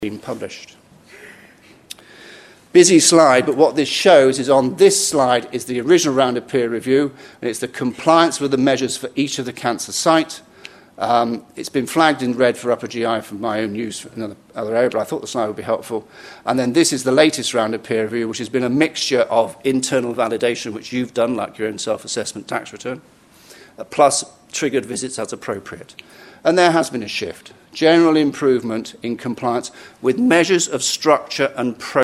been published. Busy slide, but what this shows is on this slide is the original round of peer review, and it's the compliance with the measures for each of the cancer site. It's been flagged in red for upper GI for my own use in another area, but I thought the slide would be helpful. And then this is the latest round of peer review, which has been a mixture of internal validation, which you've done, like your own self-assessment tax return, plus triggered visits as appropriate. And there has been a shift, general improvement in compliance with measures of structure and